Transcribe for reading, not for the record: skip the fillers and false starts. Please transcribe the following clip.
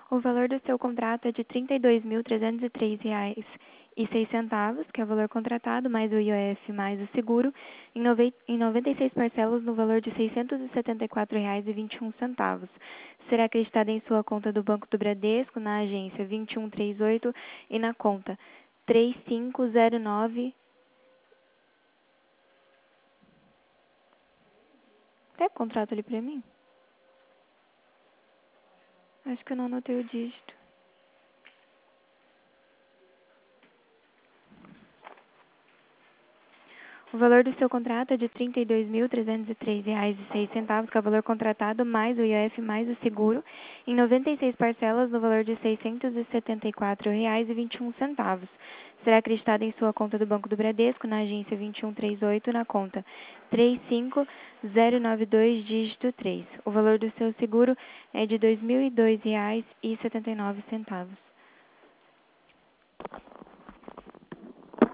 O valor do seu contrato é de R$ 32.303,06, que é o valor contratado, mais o IOF, mais o seguro, em 96 parcelas no valor de R$ 674,21. Será acreditado em sua conta do Banco do Bradesco, na agência 2138 e na conta 3509. Tem o contrato ali pra mim? Acho que eu não anotei o dígito. O valor do seu contrato é de R$ 32.303,06, que é o valor contratado, mais o IOF, mais o seguro, em 96 parcelas no valor de R$ 674,21. Será acreditado em sua conta do Banco do Bradesco, na agência 2138, na conta 35092, dígito 3. O valor do seu seguro é de R$ 2.002,79.